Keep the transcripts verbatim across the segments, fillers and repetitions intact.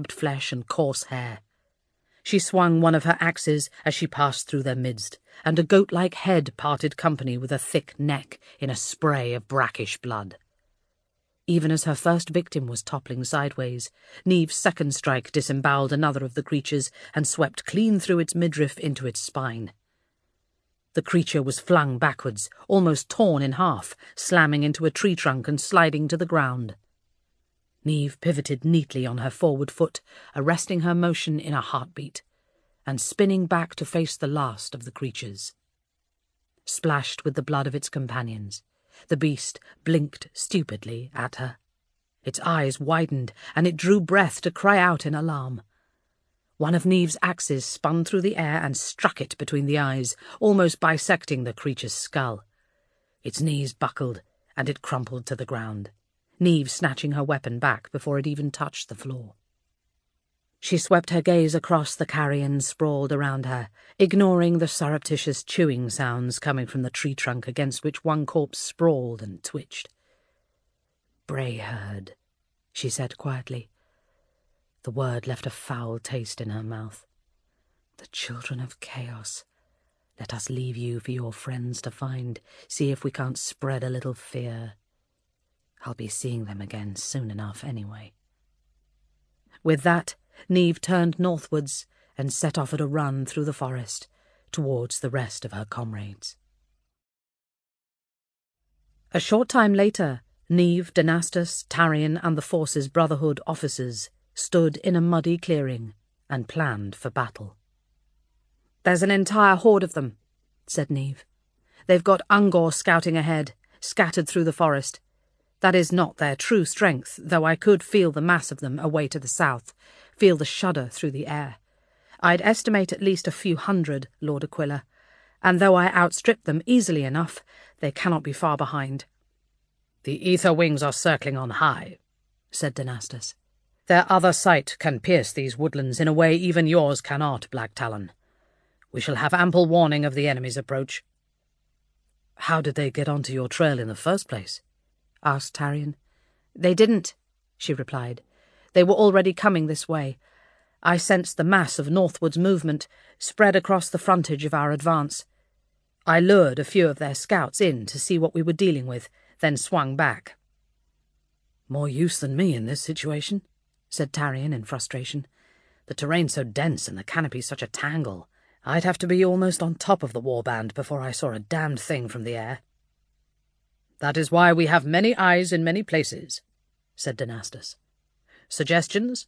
scabbed flesh and coarse hair. She swung one of her axes as she passed through their midst, and a goat-like head parted company with a thick neck in a spray of brackish blood. Even as her first victim was toppling sideways, Neve's second strike disemboweled another of the creatures and swept clean through its midriff into its spine. The creature was flung backwards, almost torn in half, slamming into a tree trunk and sliding to the ground. Neve pivoted neatly on her forward foot, arresting her motion in a heartbeat, and spinning back to face the last of the creatures. Splashed with the blood of its companions, the beast blinked stupidly at her. Its eyes widened, and it drew breath to cry out in alarm. One of Neve's axes spun through the air and struck it between the eyes, almost bisecting the creature's skull. Its knees buckled, and it crumpled to the ground, Neve snatching her weapon back before it even touched the floor. She swept her gaze across the carrion sprawled around her, ignoring the surreptitious chewing sounds coming from the tree trunk against which one corpse sprawled and twitched. "Brayherd," she said quietly. The word left a foul taste in her mouth. "The children of chaos. Let us leave you for your friends to find. See if we can't spread a little fear. I'll be seeing them again soon enough anyway." With that, Neve turned northwards and set off at a run through the forest towards the rest of her comrades. A short time later, Neve, Denastus, Tarion, and the Force's Brotherhood officers stood in a muddy clearing and planned for battle. "There's an entire horde of them," said Neve. "They've got Ungor scouting ahead, scattered through the forest. That is not their true strength, though I could feel the mass of them away to the south, feel the shudder through the air. I'd estimate at least a few hundred, Lord Aquila, and though I outstrip them easily enough, they cannot be far behind." "The ether wings are circling on high," said Denastus. "Their other sight can pierce these woodlands in a way even yours cannot, Black Talon. We shall have ample warning of the enemy's approach." "How did they get onto your trail in the first place?" asked Tarion. "They didn't," she replied. "They were already coming this way. I sensed the mass of northwards movement spread across the frontage of our advance. I lured a few of their scouts in to see what we were dealing with, then swung back." "More use than me in this situation," said Tarion in frustration. "The terrain's so dense and the canopy's such a tangle. I'd have to be almost on top of the warband before I saw a damned thing from the air." "That is why we have many eyes in many places," said Denastus. "Suggestions?"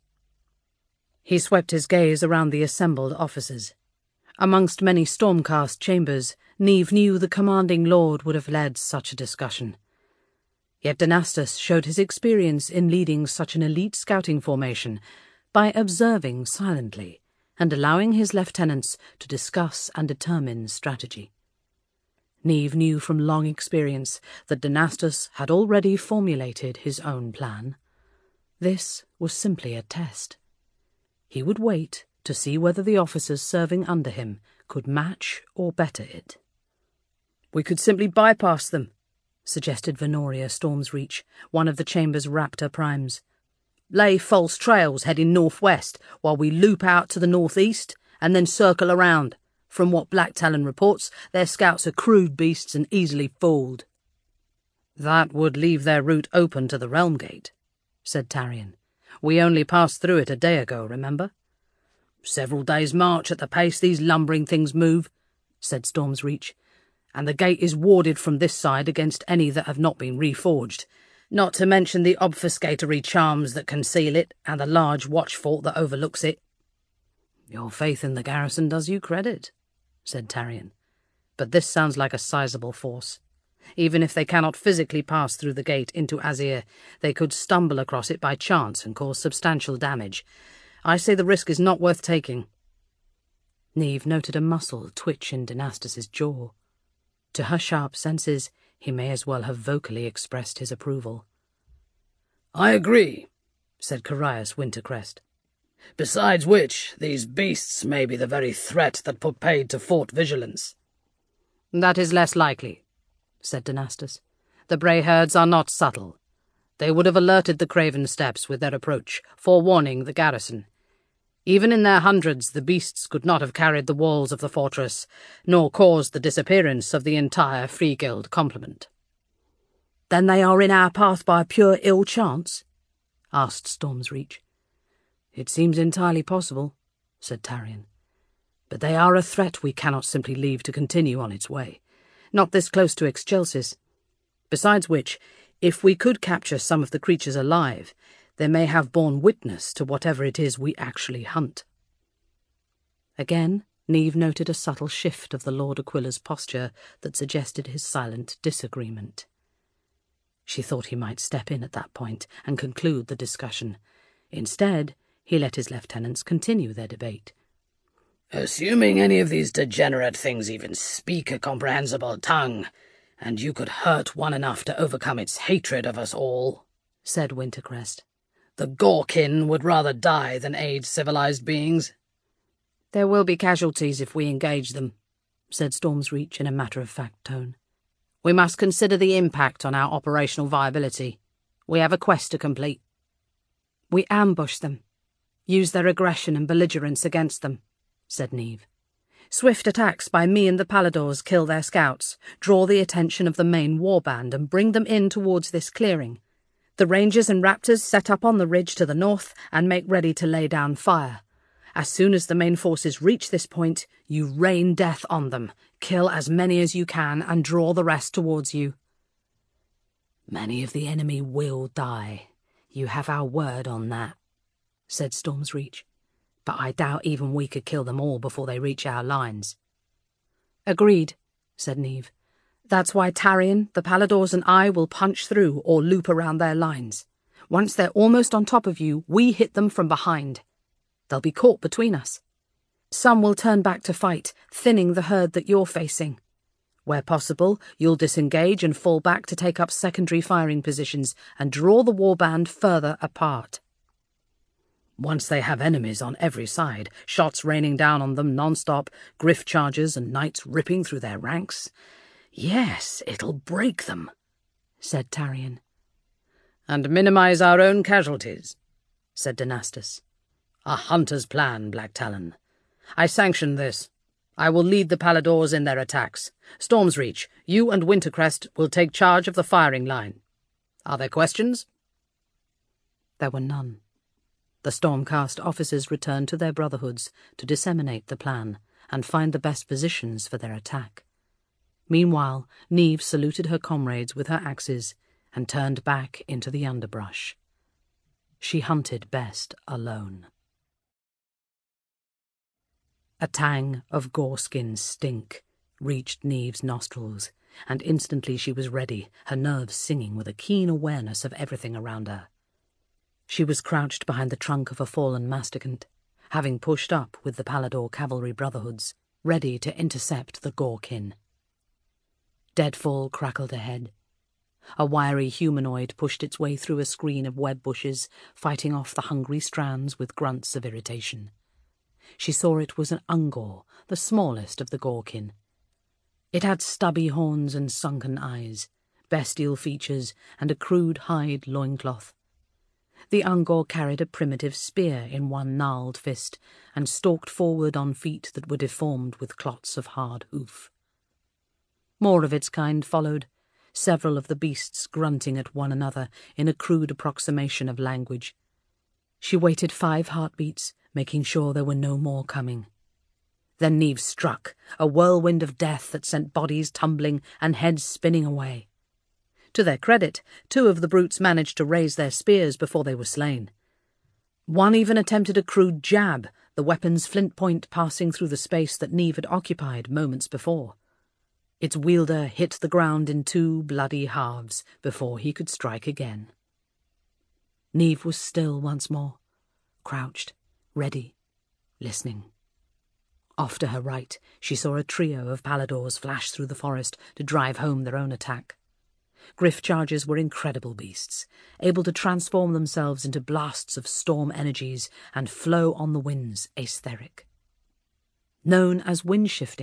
He swept his gaze around the assembled officers. Amongst many stormcast chambers, Neve knew the commanding lord would have led such a discussion. Yet Denastus showed his experience in leading such an elite scouting formation by observing silently and allowing his lieutenants to discuss and determine strategy. Neve knew from long experience that Denastus had already formulated his own plan. This was simply a test. He would wait to see whether the officers serving under him could match or better it. "We could simply bypass them," suggested Venoria Stormsreach, one of the chamber's raptor primes. "Lay false trails heading northwest while we loop out to the northeast and then circle around. From what Black Talon reports, their scouts are crude beasts and easily fooled." "That would leave their route open to the Realm Gate," said Tarion. "We only passed through it a day ago, remember?" "Several days' march at the pace these lumbering things move," said Stormsreach, "and the gate is warded from this side against any that have not been reforged, not to mention the obfuscatory charms that conceal it and the large watch fort that overlooks it." "Your faith in the garrison does you credit," said Tarion, "but this sounds like a sizable force. Even if they cannot physically pass through the gate into Azir, they could stumble across it by chance and cause substantial damage. I say the risk is not worth taking." Neve noted a muscle twitch in Denastus's jaw. To her sharp senses, he may as well have vocally expressed his approval. "I agree," said Carius Wintercrest. "Besides which, these beasts may be the very threat that put paid to Fort Vigilance." "That is less likely," said Denastus. "The Brayherds are not subtle. They would have alerted the Craven Steppes with their approach, forewarning the garrison. Even in their hundreds, the beasts could not have carried the walls of the fortress, nor caused the disappearance of the entire Free Guild complement. "Then they are in our path by pure ill chance?" asked Storm's Reach. "It seems entirely possible," said Tarion. "But they are a threat we cannot simply leave to continue on its way, not this close to Excelsis. Besides which, if we could capture some of the creatures alive, they may have borne witness to whatever it is we actually hunt." Again, Niamh noted a subtle shift of the Lord Aquila's posture that suggested his silent disagreement. She thought he might step in at that point and conclude the discussion. Instead, he let his lieutenants continue their debate. "Assuming any of these degenerate things even speak a comprehensible tongue, and you could hurt one enough to overcome its hatred of us all," said Wintercrest, "the Gorkin would rather die than aid civilized beings." "There will be casualties if we engage them," said Storm's Reach in a matter-of-fact tone. "We must consider the impact on our operational viability. We have a quest to complete." "We ambush them. Use their aggression and belligerence against them," said Niamh. "Swift attacks by me and the Paladors kill their scouts, draw the attention of the main warband, and bring them in towards this clearing. The Rangers and Raptors set up on the ridge to the north and make ready to lay down fire. As soon as the main forces reach this point, you rain death on them, kill as many as you can, and draw the rest towards you." "Many of the enemy will die. You have our word on that," said Storm's Reach. "But I doubt even we could kill them all before they reach our lines." "Agreed," said Niamh. "That's why Tarion, the Paladors and I will punch through or loop around their lines. Once they're almost on top of you, we hit them from behind. They'll be caught between us. Some will turn back to fight, thinning the herd that you're facing. Where possible, you'll disengage and fall back to take up secondary firing positions and draw the warband further apart. Once they have enemies on every side, shots raining down on them non-stop, griff charges and knights ripping through their ranks, yes, it'll break them," said Tarion. "And minimize our own casualties," said Dynastus. "A hunter's plan, Black Talon. I sanction this. I will lead the Paladors in their attacks. Storm's Reach, you and Wintercrest will take charge of the firing line. Are there questions?" There were none. The Stormcast officers returned to their brotherhoods to disseminate the plan and find the best positions for their attack. Meanwhile, Niamh saluted her comrades with her axes and turned back into the underbrush. She hunted best alone. A tang of goreskin stink reached Niamh's nostrils, and instantly she was ready, her nerves singing with a keen awareness of everything around her. She was crouched behind the trunk of a fallen masticant, having pushed up with the Palador cavalry brotherhoods, ready to intercept the Gorkin. Deadfall crackled ahead. A wiry humanoid pushed its way through a screen of web bushes, fighting off the hungry strands with grunts of irritation. She saw it was an Ungor, the smallest of the Gorkin. It had stubby horns and sunken eyes, bestial features, and a crude hide loincloth. The Ungor carried a primitive spear in one gnarled fist and stalked forward on feet that were deformed with clots of hard hoof. More of its kind followed, several of the beasts grunting at one another in a crude approximation of language. She waited five heartbeats, making sure there were no more coming. Then Niamh struck, a whirlwind of death that sent bodies tumbling and heads spinning away. To their credit, two of the brutes managed to raise their spears before they were slain. One even attempted a crude jab, the weapon's flint point passing through the space that Niamh had occupied moments before. Its wielder hit the ground in two bloody halves before he could strike again. Niamh was still once more, crouched, ready, listening. Off to her right, she saw a trio of Paladors flash through the forest to drive home their own attack. Griff chargers were incredible beasts, able to transform themselves into blasts of storm energies and flow on the winds aetheric. Known as wind-shifting,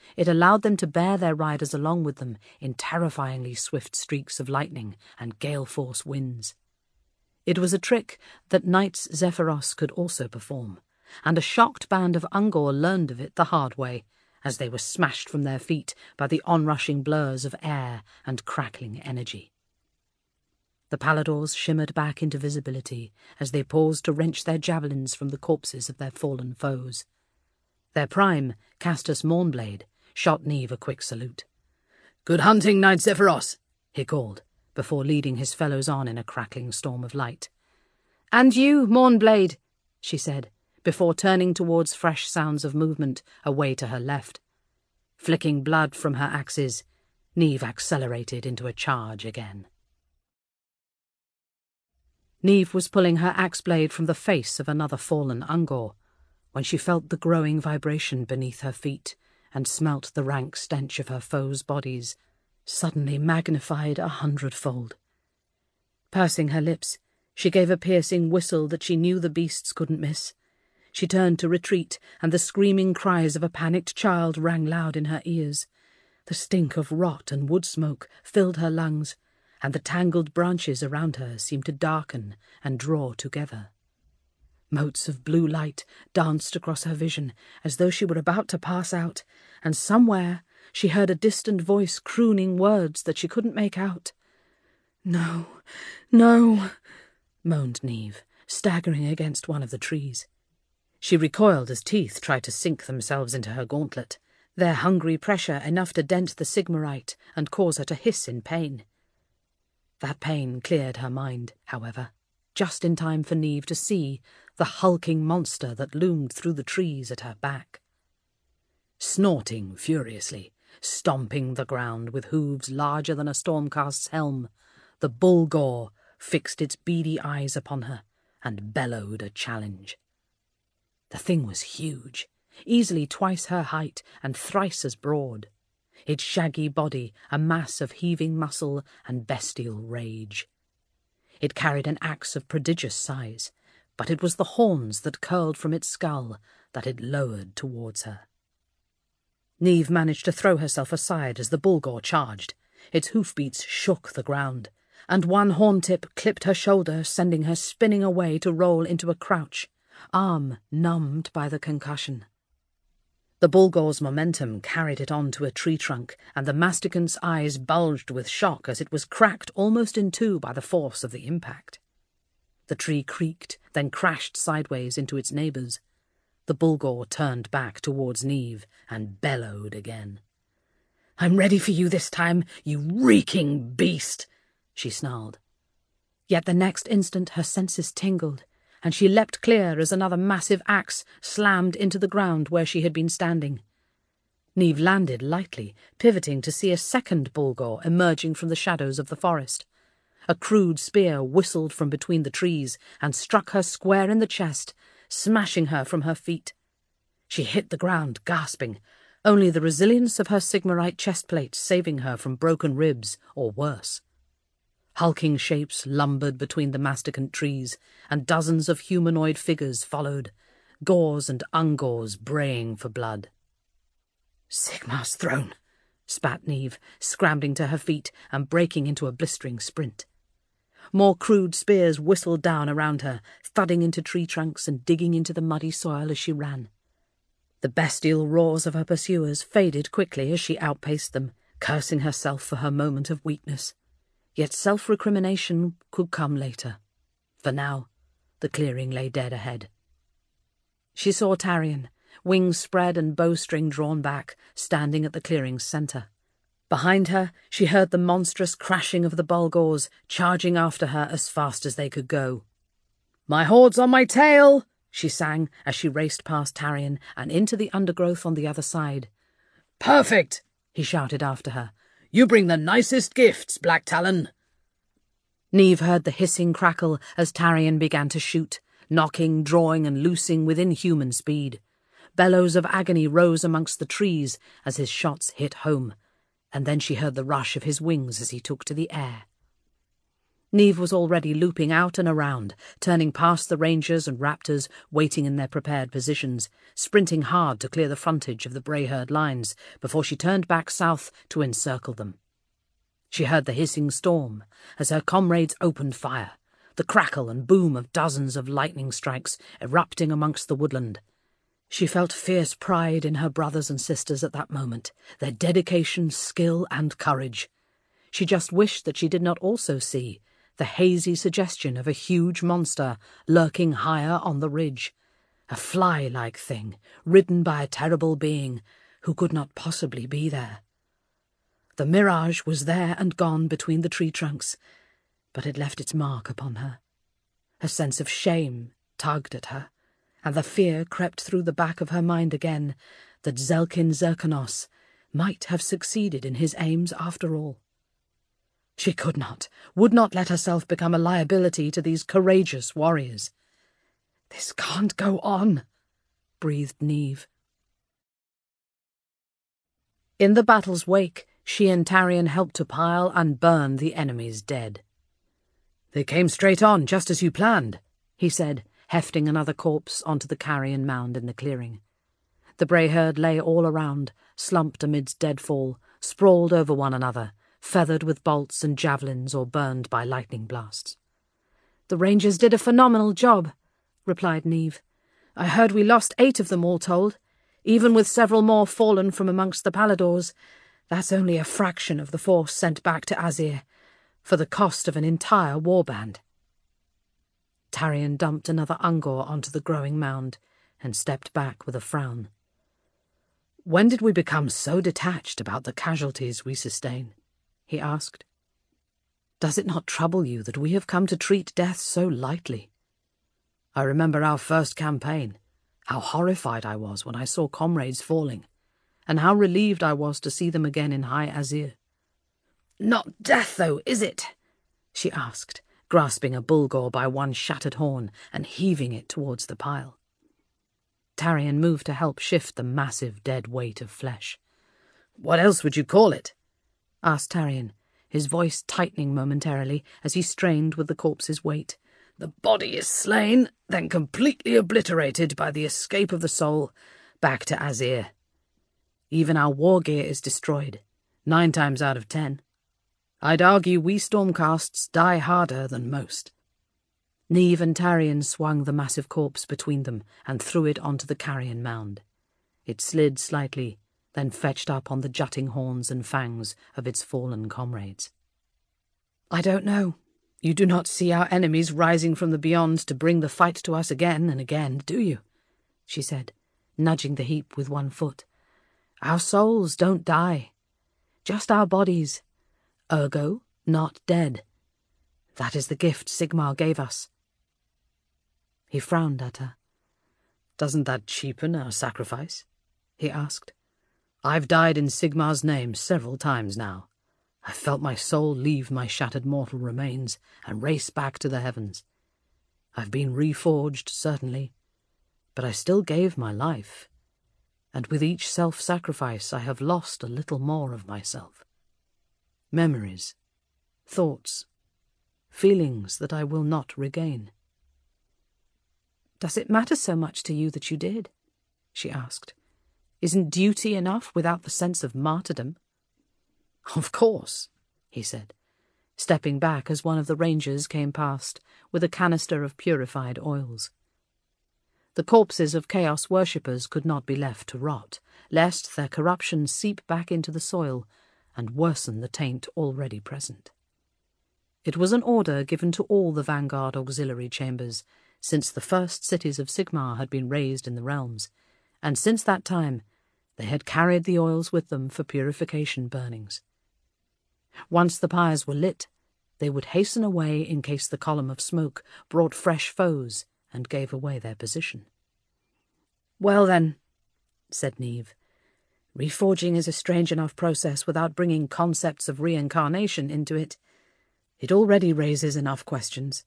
It allowed them to bear their riders along with them in terrifyingly swift streaks of lightning and gale-force winds. It was a trick that knights Zephyros could also perform, and a shocked band of Ungor learned of it the hard way, as they were smashed from their feet by the onrushing blurs of air and crackling energy. The Paladors shimmered back into visibility as they paused to wrench their javelins from the corpses of their fallen foes. Their prime, Castus Mournblade, shot Niamh a quick salute. "Good hunting, Knight Zephyros," he called, before leading his fellows on in a crackling storm of light. "And you, Mournblade," she said, before turning towards fresh sounds of movement away to her left. Flicking blood from her axes, Niamh accelerated into a charge again. Niamh was pulling her axe blade from the face of another fallen Ungor when she felt the growing vibration beneath her feet and smelt the rank stench of her foes' bodies, suddenly magnified a hundredfold. Pursing her lips, she gave a piercing whistle that she knew the beasts couldn't miss. She turned to retreat, and the screaming cries of a panicked child rang loud in her ears. The stink of rot and wood smoke filled her lungs, and the tangled branches around her seemed to darken and draw together. Motes of blue light danced across her vision as though she were about to pass out, and somewhere she heard a distant voice crooning words that she couldn't make out. "No, no," moaned Niamh, staggering against one of the trees. She recoiled as teeth tried to sink themselves into her gauntlet, their hungry pressure enough to dent the Sigmarite and cause her to hiss in pain. That pain cleared her mind, however, just in time for Niamh to see the hulking monster that loomed through the trees at her back. Snorting furiously, stomping the ground with hooves larger than a Stormcast's helm, the Bulgor fixed its beady eyes upon her and bellowed a challenge. The thing was huge, easily twice her height and thrice as broad, its shaggy body a mass of heaving muscle and bestial rage. It carried an axe of prodigious size, but it was the horns that curled from its skull that it lowered towards her. Niamh managed to throw herself aside as the Bulgor charged. Its hoofbeats shook the ground, and one horn tip clipped her shoulder, sending her spinning away to roll into a crouch, arm numbed by the concussion. The Bulgor's momentum carried it onto a tree trunk, and the masticant's eyes bulged with shock as it was cracked almost in two by the force of the impact. The tree creaked, then crashed sideways into its neighbours. The Bulgor turned back towards Niamh and bellowed again. "I'm ready for you this time, you reeking beast," she snarled. Yet the next instant her senses tingled, and she leapt clear as another massive axe slammed into the ground where she had been standing. Niamh landed lightly, pivoting to see a second Bulgor emerging from the shadows of the forest. A crude spear whistled from between the trees and struck her square in the chest, smashing her from her feet. She hit the ground, gasping, only the resilience of her Sigmarite chestplate saving her from broken ribs or worse. Hulking shapes lumbered between the masticant trees, and dozens of humanoid figures followed, Gors and Ungors braying for blood. "Sigmar's throne," spat Niamh, scrambling to her feet and breaking into a blistering sprint. More crude spears whistled down around her, thudding into tree trunks and digging into the muddy soil as she ran. The bestial roars of her pursuers faded quickly as she outpaced them, cursing herself for her moment of weakness. Yet self-recrimination could come later. For now, the clearing lay dead ahead. She saw Tarion, wings spread and bowstring drawn back, standing at the clearing's centre. Behind her, she heard the monstrous crashing of the Bulgors, charging after her as fast as they could go. "My horde's on my tail!" she sang as she raced past Tarion and into the undergrowth on the other side. "Perfect!" he shouted after her. "You bring the nicest gifts, Black Talon." Niamh heard the hissing crackle as Tarion began to shoot, knocking, drawing and loosing with inhuman speed. Bellows of agony rose amongst the trees as his shots hit home, and then she heard the rush of his wings as he took to the air. Niamh was already looping out and around, turning past the rangers and raptors waiting in their prepared positions, sprinting hard to clear the frontage of the Brayherd lines before she turned back south to encircle them. She heard the hissing storm as her comrades opened fire, the crackle and boom of dozens of lightning strikes erupting amongst the woodland. She felt fierce pride in her brothers and sisters at that moment, their dedication, skill, and courage. She just wished that she did not also see the hazy suggestion of a huge monster lurking higher on the ridge, a fly-like thing ridden by a terrible being who could not possibly be there. The mirage was there and gone between the tree trunks, but it left its mark upon her. A sense of shame tugged at her, and the fear crept through the back of her mind again that Zelkin Zerkanos might have succeeded in his aims after all. She could not, would not let herself become a liability to these courageous warriors. "This can't go on," breathed Niamh. In the battle's wake, she and Tarion helped to pile and burn the enemy's dead. "They came straight on, just as you planned," he said, hefting another corpse onto the carrion mound in the clearing. The Brayherd lay all around, slumped amidst deadfall, sprawled over one another, feathered with bolts and javelins or burned by lightning blasts. "The Rangers did a phenomenal job," replied Niamh. "I heard we lost eight of them all told, even with several more fallen from amongst the Paladors. That's only a fraction of the force sent back to Azir, for the cost of an entire warband." Tarion dumped another Ungor onto the growing mound and stepped back with a frown. "When did we become so detached about the casualties we sustain?" he asked. "Does it not trouble you that we have come to treat death so lightly? I remember our first campaign, how horrified I was when I saw comrades falling, and how relieved I was to see them again in High Azir." "Not death, though, is it?" she asked, grasping a Bulgor by one shattered horn and heaving it towards the pile. Tarion moved to help shift the massive dead weight of flesh. "What else would you call it?" asked Tarion, his voice tightening momentarily as he strained with the corpse's weight. "The body is slain, then completely obliterated by the escape of the soul back to Azir. Even our war gear is destroyed, nine times out of ten. I'd argue we Stormcasts die harder than most." Niamh and Tarion swung the massive corpse between them and threw it onto the carrion mound. It slid slightly, then fetched up on the jutting horns and fangs of its fallen comrades. "I don't know. You do not see our enemies rising from the beyond to bring the fight to us again and again, do you?" she said, nudging the heap with one foot. "Our souls don't die, just our bodies, ergo not dead. That is the gift Sigmar gave us." He frowned at her. "Doesn't that cheapen our sacrifice?" he asked. "I've died in Sigmar's name several times now. I've felt my soul leave my shattered mortal remains and race back to the heavens. I've been reforged, certainly, but I still gave my life, and with each self-sacrifice I have lost a little more of myself. Memories, thoughts, feelings that I will not regain." "Does it matter so much to you that you did?" she asked. "Isn't duty enough without the sense of martyrdom?" "Of course," he said, stepping back as one of the rangers came past with a canister of purified oils. The corpses of Chaos worshippers could not be left to rot, lest their corruption seep back into the soil and worsen the taint already present. It was an order given to all the Vanguard auxiliary chambers, since the first cities of Sigmar had been raised in the realms, and since that time they had carried the oils with them for purification burnings. Once the pyres were lit, they would hasten away in case the column of smoke brought fresh foes and gave away their position. "Well then," said Niamh, "reforging is a strange enough process without bringing concepts of reincarnation into it. It already raises enough questions."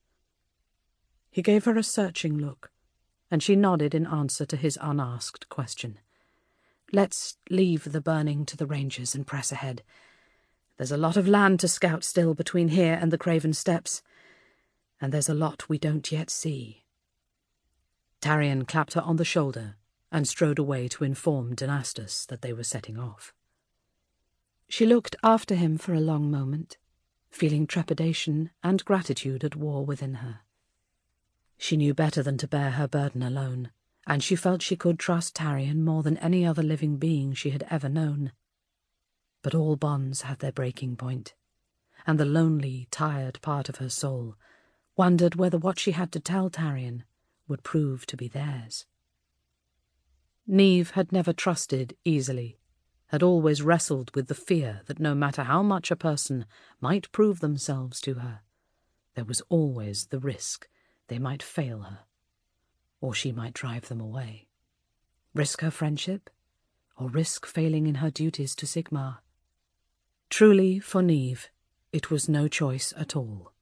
He gave her a searching look, and she nodded in answer to his unasked question. "Let's leave the burning to the Rangers and press ahead. There's a lot of land to scout still between here and the Craven Steppes, and there's a lot we don't yet see." Tarion clapped her on the shoulder and strode away to inform Dynastus that they were setting off. She looked after him for a long moment, feeling trepidation and gratitude at war within her. She knew better than to bear her burden alone, and she felt she could trust Tarion more than any other living being she had ever known. But all bonds have their breaking point, and the lonely, tired part of her soul wondered whether what she had to tell Tarion would prove to be theirs. Niamh had never trusted easily, had always wrestled with the fear that no matter how much a person might prove themselves to her, there was always the risk they might fail her, or she might drive them away. Risk her friendship, or risk failing in her duties to Sigmar. Truly, for Niamh, it was no choice at all.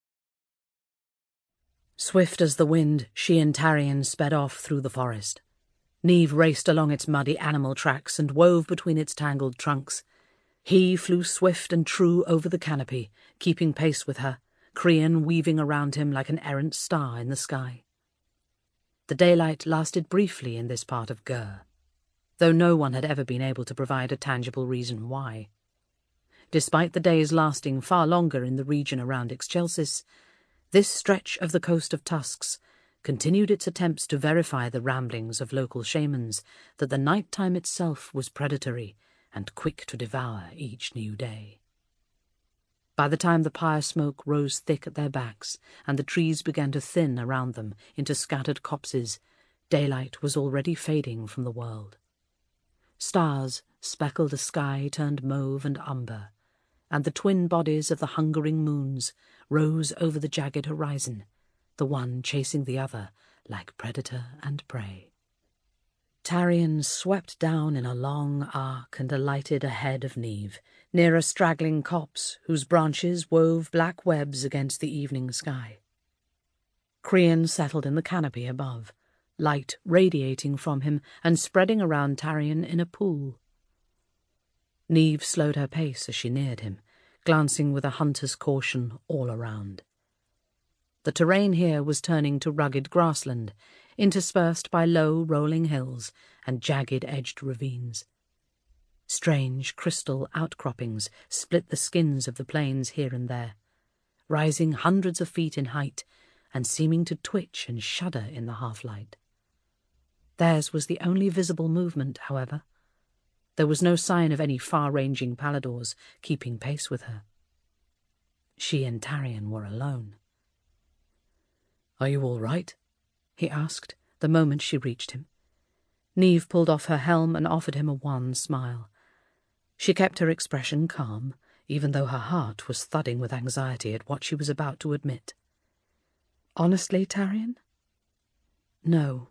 Swift as the wind, she and Tarion sped off through the forest. Niamh raced along its muddy animal tracks and wove between its tangled trunks. He flew swift and true over the canopy, keeping pace with her, Crian weaving around him like an errant star in the sky. The daylight lasted briefly in this part of Ger, though no one had ever been able to provide a tangible reason why. Despite the days lasting far longer in the region around Excelsis, this stretch of the coast of Tusks continued its attempts to verify the ramblings of local shamans that the night-time itself was predatory and quick to devour each new day. By the time the pyre smoke rose thick at their backs and the trees began to thin around them into scattered copses, daylight was already fading from the world. Stars speckled a sky turned mauve and umber, and the twin bodies of the hungering moons rose over the jagged horizon, the one chasing the other like predator and prey. Tarion swept down in a long arc and alighted ahead of Niamh, near a straggling copse whose branches wove black webs against the evening sky. Crian settled in the canopy above, light radiating from him and spreading around Tarion in a pool. Niamh slowed her pace as she neared him, glancing with a hunter's caution all around. The terrain here was turning to rugged grassland, interspersed by low, rolling hills and jagged-edged ravines. Strange crystal outcroppings split the skins of the plains here and there, rising hundreds of feet in height and seeming to twitch and shudder in the half-light. Theirs was the only visible movement, however. There was no sign of any far-ranging Paladors keeping pace with her. She and Tarion were alone. "Are you all right?" he asked, the moment she reached him. Niamh pulled off her helm and offered him a wan smile. She kept her expression calm, even though her heart was thudding with anxiety at what she was about to admit. "Honestly, Tarion? No."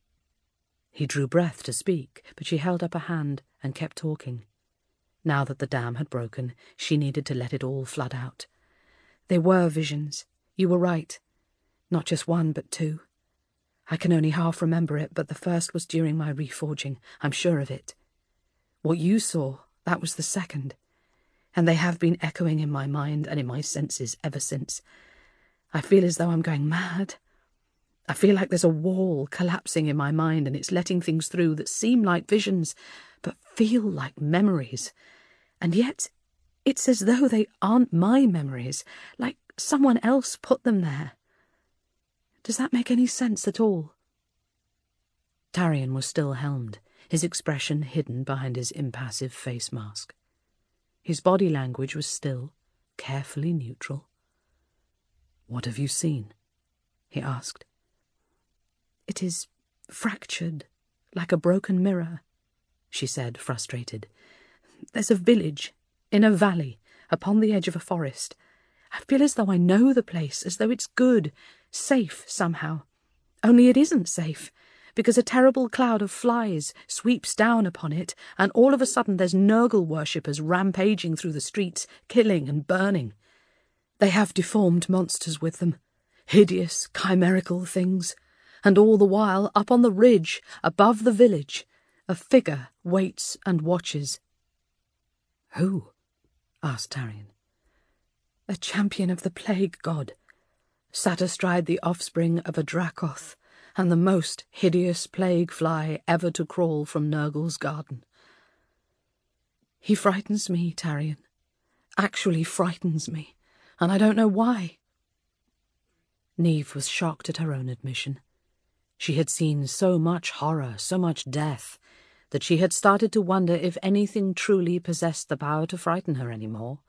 He drew breath to speak, but she held up a hand and kept talking. Now that the dam had broken, she needed to let it all flood out. "They were visions. You were right. Not just one, but two. I can only half remember it, but the first was during my reforging. I'm sure of it. What you saw, that was the second. And they have been echoing in my mind and in my senses ever since. I feel as though I'm going mad. I feel like there's a wall collapsing in my mind and it's letting things through that seem like visions, but feel like memories. And yet, it's as though they aren't my memories, like someone else put them there. Does that make any sense at all?" Tarion was still helmed, his expression hidden behind his impassive face mask. His body language was still, carefully neutral. "What have you seen?" he asked. "It is fractured, like a broken mirror," she said, frustrated. "There's a village, in a valley, upon the edge of a forest. I feel as though I know the place, as though it's good, safe somehow. Only it isn't safe, because a terrible cloud of flies sweeps down upon it, and all of a sudden there's Nurgle worshippers rampaging through the streets, killing and burning. They have deformed monsters with them, hideous, chimerical things, and all the while, up on the ridge, above the village, a figure waits and watches." "Who?" asked Tarion. A champion of the plague god, sat astride the offspring of a Dracoth and the most hideous plague fly ever to crawl from Nurgle's garden. He frightens me, Tarion. Actually frightens me, and I don't know why. Niamh was shocked at her own admission. She had seen so much horror, so much death, that she had started to wonder if anything truly possessed the power to frighten her any more.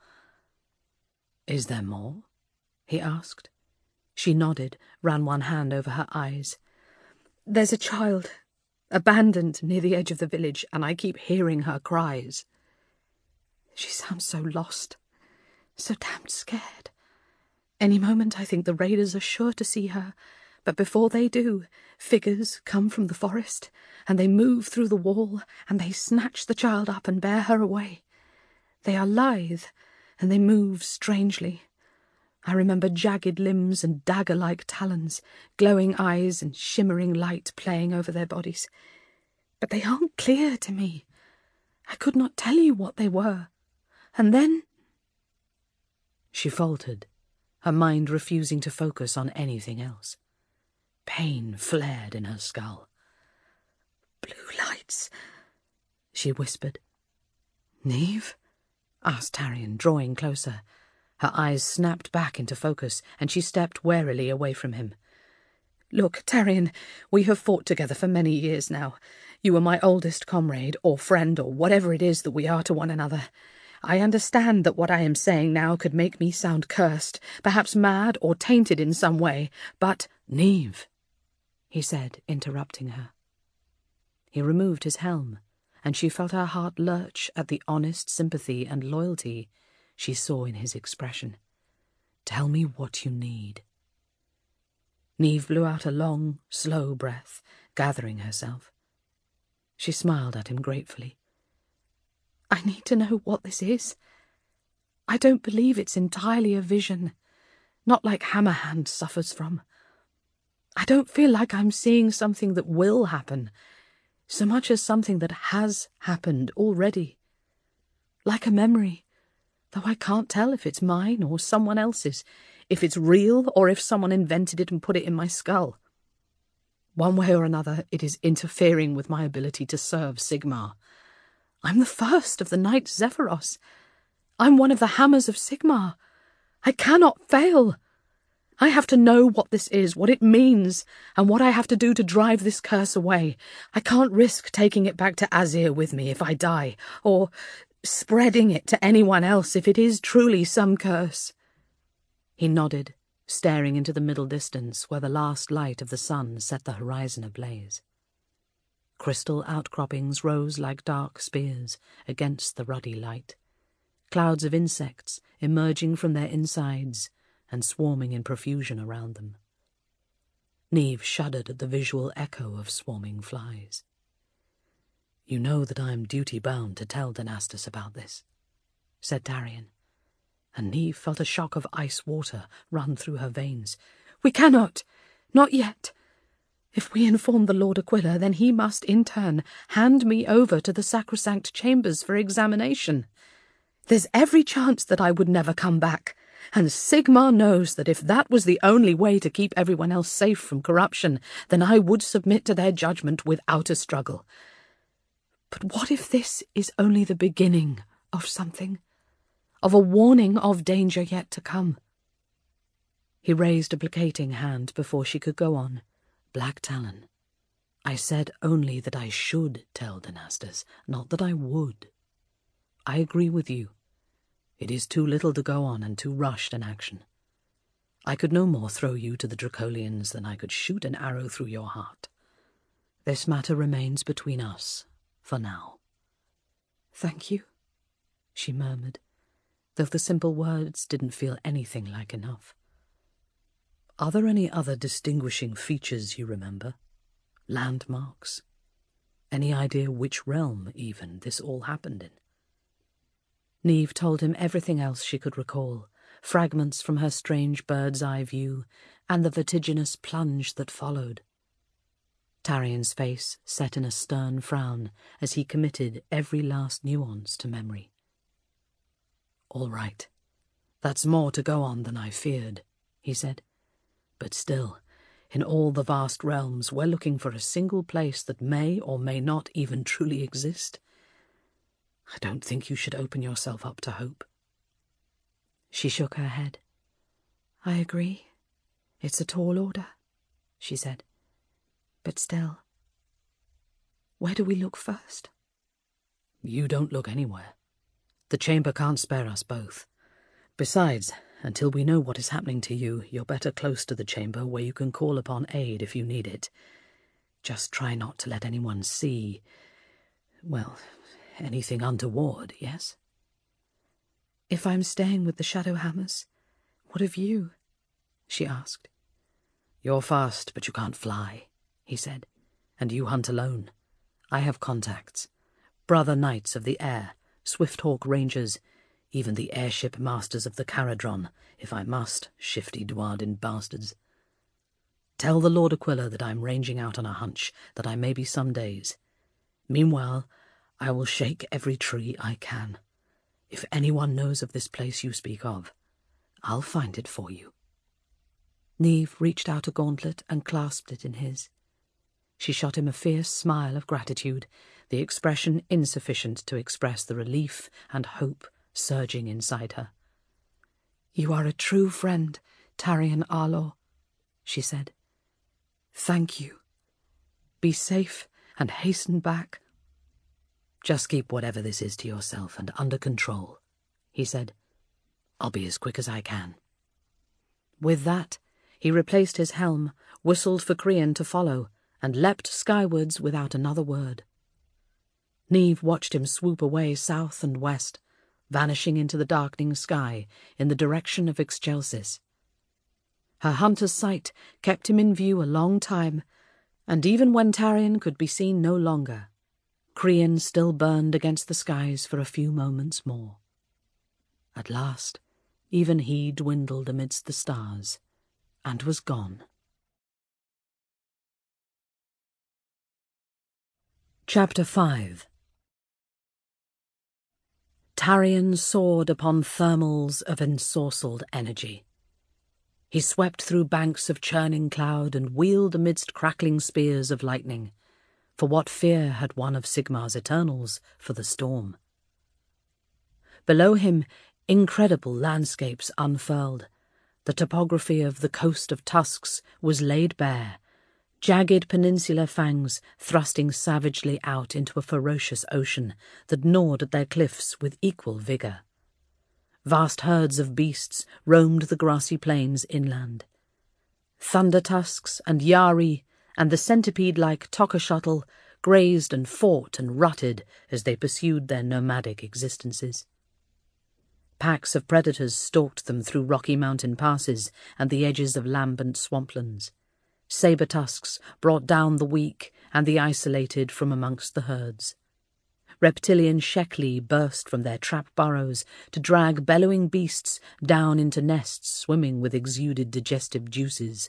"Is there more?" he asked. She nodded, ran one hand over her eyes. "There's a child, abandoned near the edge of the village, and I keep hearing her cries. She sounds so lost, so damned scared. Any moment I think the raiders are sure to see her, but before they do, figures come from the forest, and they move through the wall, and they snatch the child up and bear her away. They are lithe, and they move strangely. I remember jagged limbs and dagger-like talons, glowing eyes and shimmering light playing over their bodies. But they aren't clear to me. I could not tell you what they were. And then—" She faltered, her mind refusing to focus on anything else. Pain flared in her skull. "Blue lights," she whispered. "Niamh?" asked Tarion, drawing closer. Her eyes snapped back into focus, and she stepped warily away from him. "Look, Tarion, we have fought together for many years now. You are my oldest comrade, or friend, or whatever it is that we are to one another. I understand that what I am saying now could make me sound cursed, perhaps mad or tainted in some way, but—" "Niamh," he said, interrupting her. He removed his helm, and she felt her heart lurch at the honest sympathy and loyalty she saw in his expression. "Tell me what you need." Niamh blew out a long, slow breath, gathering herself. She smiled at him gratefully. "I need to know what this is. I don't believe it's entirely a vision, not like Hammerhand suffers from. I don't feel like I'm seeing something that will happen, so much as something that has happened already. Like a memory, though I can't tell if it's mine or someone else's, if it's real or if someone invented it and put it in my skull. One way or another, it is interfering with my ability to serve Sigmar. I'm the first of the Knights Zephyros. I'm one of the Hammers of Sigmar. I cannot fail. I have to know what this is, what it means, and what I have to do to drive this curse away. I can't risk taking it back to Azir with me if I die, or spreading it to anyone else if it is truly some curse." He nodded, staring into the middle distance where the last light of the sun set the horizon ablaze. Crystal outcroppings rose like dark spears against the ruddy light, clouds of insects emerging from their insides and swarming in profusion around them. Niamh shuddered at the visual echo of swarming flies. "You know that I am duty-bound to tell Denastus about this," said Tarion, and Niamh felt a shock of ice water run through her veins. "We cannot! Not yet! If we inform the Lord Aquila, then he must, in turn, hand me over to the sacrosanct chambers for examination. There's every chance that I would never come back, and Sigmar knows that if that was the only way to keep everyone else safe from corruption, then I would submit to their judgment without a struggle. But what if this is only the beginning of something, of a warning of danger yet to come?" He raised a placating hand before she could go on. "Black Talon, I said only that I should tell Denastus, not that I would. I agree with you. It is too little to go on and too rushed an action. I could no more throw you to the Dracolians than I could shoot an arrow through your heart. This matter remains between us, for now." "Thank you," she murmured, though the simple words didn't feel anything like enough. "Are there any other distinguishing features you remember? Landmarks? Any idea which realm, even, this all happened in?" Niamh told him everything else she could recall, fragments from her strange bird's-eye view, and the vertiginous plunge that followed. Tarion's face set in a stern 'frown' as he committed every last nuance to memory. "All right. That's more to go on than I feared," he said. "But still, in all the vast realms, we're looking for a single place that may or may not even truly exist. I don't think you should open yourself up to hope." She shook her head. "I agree. It's a tall order," she said. "But still, where do we look first?" "You don't look anywhere. The chamber can't spare us both. Besides, until we know what is happening to you, you're better close to the chamber where you can call upon aid if you need it. Just try not to let anyone see, well, anything untoward, yes?" "If I'm staying with the Shadowhammers, what of you?" she asked. "You're fast, but you can't fly," he said. "And you hunt alone. I have contacts. Brother Knights of the Air, Swifthawk Rangers, even the airship masters of the Caradron, if I must, shifty Dwarden bastards. Tell the Lord Aquila that I'm ranging out on a hunch, that I may be some days. Meanwhile, I will shake every tree I can. If anyone knows of this place you speak of, I'll find it for you." Neve reached out a gauntlet and clasped it in his. She shot him a fierce smile of gratitude, the expression insufficient to express the relief and hope surging inside her. "You are a true friend, Tarion Arlor," she said. "Thank you. Be safe and hasten back." "Just keep whatever this is to yourself and under control," he said. "I'll be as quick as I can." With that, he replaced his helm, whistled for Crean to follow, and leapt skywards without another word. Neve watched him swoop away south and west, vanishing into the darkening sky in the direction of Excelsis. Her hunter's sight kept him in view a long time, and even when Tarion could be seen no longer, Crean still burned against the skies for a few moments more. At last, even he dwindled amidst the stars, and was gone. Chapter five. Tarion soared upon thermals of ensorcelled energy. He swept through banks of churning cloud and wheeled amidst crackling spears of lightning, for what fear had one of Sigmar's Eternals for the storm? Below him, incredible landscapes unfurled. The topography of the Coast of Tusks was laid bare, jagged peninsular fangs thrusting savagely out into a ferocious ocean that gnawed at their cliffs with equal vigour. Vast herds of beasts roamed the grassy plains inland. Thunder tusks and yari and the centipede-like Tockashuttle grazed and fought and rutted as they pursued their nomadic existences. Packs of predators stalked them through rocky mountain passes and the edges of lambent swamplands. Saber-tusks brought down the weak and the isolated from amongst the herds. Reptilian Shekli burst from their trap burrows to drag bellowing beasts down into nests swimming with exuded digestive juices.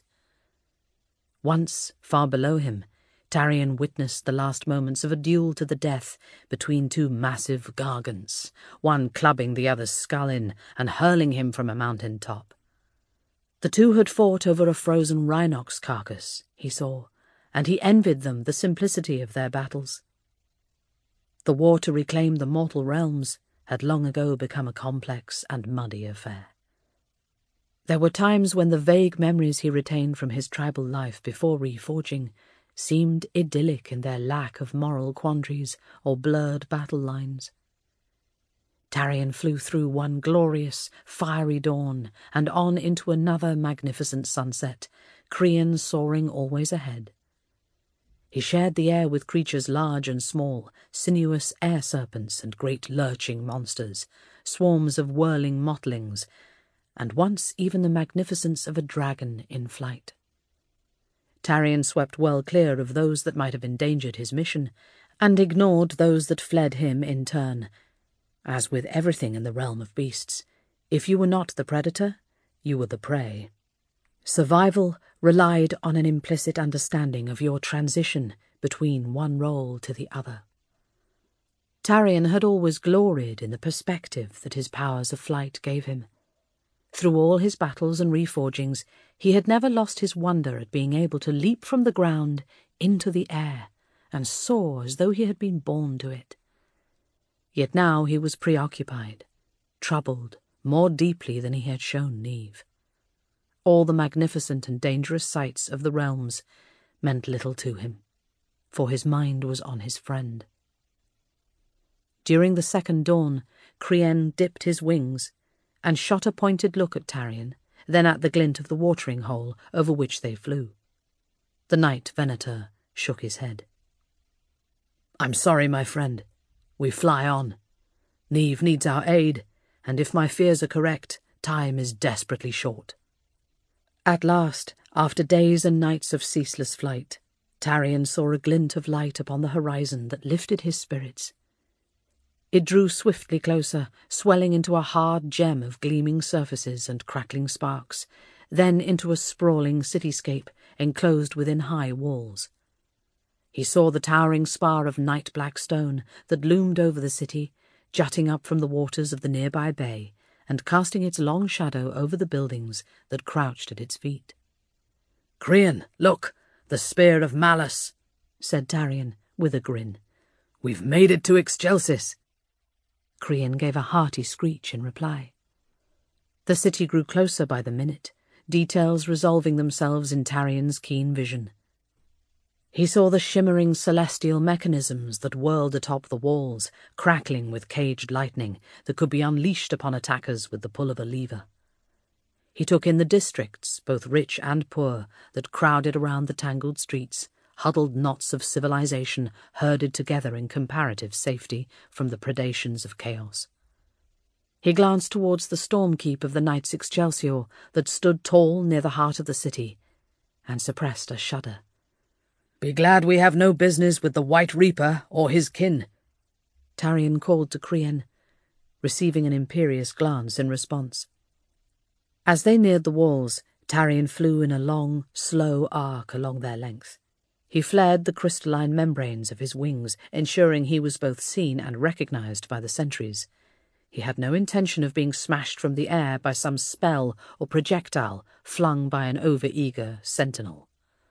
Once, far below him, Tarion witnessed the last moments of a duel to the death between two massive gargants, one clubbing the other's skull in and hurling him from a mountain top. The two had fought over a frozen rhinox carcass, he saw, and he envied them the simplicity of their battles. The war to reclaim the mortal realms had long ago become a complex and muddy affair. There were times when the vague memories he retained from his tribal life before reforging seemed idyllic in their lack of moral quandaries or blurred battle lines. Tarion flew through one glorious, fiery dawn and on into another magnificent sunset, Crean soaring always ahead. He shared the air with creatures large and small, sinuous air serpents and great lurching monsters, swarms of whirling mottlings, and once even the magnificence of a dragon in flight. Tarion swept well clear of those that might have endangered his mission, and ignored those that fled him in turn. As with everything in the realm of beasts, if you were not the predator, you were the prey. Survival relied on an implicit understanding of your transition between one role to the other. Tarion had always gloried in the perspective that his powers of flight gave him. Through all his battles and reforgings, he had never lost his wonder at being able to leap from the ground into the air and soar as though he had been born to it. Yet now he was preoccupied, troubled more deeply than he had shown Niamh. All the magnificent and dangerous sights of the realms meant little to him, for his mind was on his friend. During the second dawn, Criain dipped his wings and shot a pointed look at Tarion, then at the glint of the watering hole over which they flew. The Knight Venator shook his head. "I'm sorry, my friend. We fly on. Niamh needs our aid, and if my fears are correct, time is desperately short." At last, after days and nights of ceaseless flight, Tarion saw a glint of light upon the horizon that lifted his spirits. It drew swiftly closer, swelling into a hard gem of gleaming surfaces and crackling sparks, then into a sprawling cityscape enclosed within high walls. He saw the towering spar of night-black stone that loomed over the city, jutting up from the waters of the nearby bay and casting its long shadow over the buildings that crouched at its feet. "Criain, look, the Spear of Malice," said Tarion, with a grin. "We've made it to Excelsis." Criain gave a hearty screech in reply. The city grew closer by the minute, details resolving themselves in Tarion's keen vision. He saw the shimmering celestial mechanisms that whirled atop the walls, crackling with caged lightning that could be unleashed upon attackers with the pull of a lever. He took in the districts, both rich and poor, that crowded around the tangled streets, huddled knots of civilization herded together in comparative safety from the predations of chaos. He glanced towards the storm keep of the Knights Excelsior that stood tall near the heart of the city, and suppressed a shudder. "Be glad we have no business with the White Reaper or his kin," Tarion called to Criain, receiving an imperious glance in response. As they neared the walls, Tarion flew in a long, slow arc along their length. He flared the crystalline membranes of his wings, ensuring he was both seen and recognized by the sentries. He had no intention of being smashed from the air by some spell or projectile flung by an over-eager sentinel.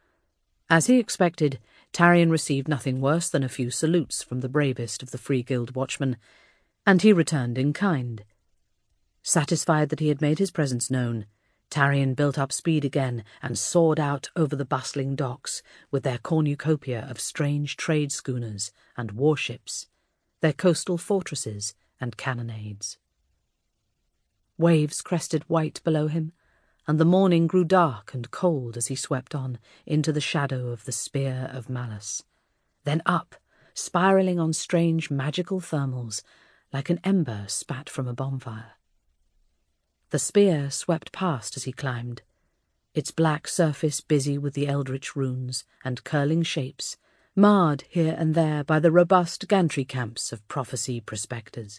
As he expected, Tarion received nothing worse than a few salutes from the bravest of the Free Guild watchmen, and he returned in kind. Satisfied that he had made his presence known, Tarion built up speed again and soared out over the bustling docks with their cornucopia of strange trade schooners and warships, their coastal fortresses and cannonades. Waves crested white below him, and the morning grew dark and cold as he swept on into the shadow of the Spear of Malice, then up, spiralling on strange magical thermals, like an ember spat from a bonfire. The spear swept past as he climbed, its black surface busy with the eldritch runes and curling shapes, marred here and there by the robust gantry camps of prophecy prospectors.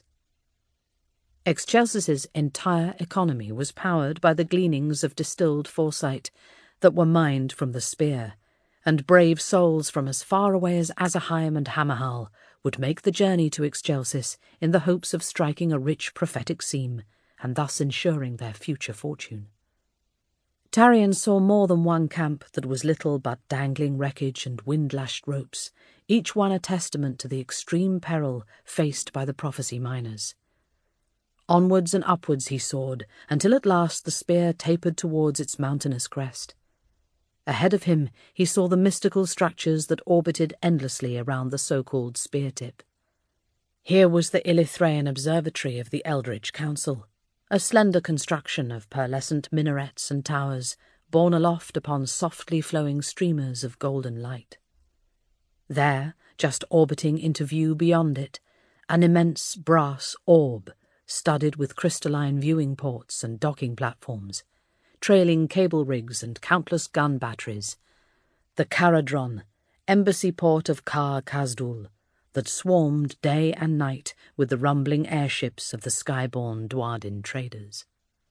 Excelsis's entire economy was powered by the gleanings of distilled foresight that were mined from the spear, and brave souls from as far away as Azahayim and Hammerhal would make the journey to Excelsis in the hopes of striking a rich prophetic seam, and thus ensuring their future fortune. Tarion saw more than one camp that was little but dangling wreckage and wind-lashed ropes, each one a testament to the extreme peril faced by the prophecy miners. Onwards and upwards he soared, until at last the spear tapered towards its mountainous crest. Ahead of him he saw the mystical structures that orbited endlessly around the so-called spear-tip. Here was the Illithraean Observatory of the Eldritch Council, a slender construction of pearlescent minarets and towers borne aloft upon softly flowing streamers of golden light. There, just orbiting into view beyond it, an immense brass orb, studded with crystalline viewing ports and docking platforms, trailing cable rigs and countless gun batteries, the Caradron, embassy port of Kar Kazdul, that swarmed day and night with the rumbling airships of the skyborne Dwarden traders.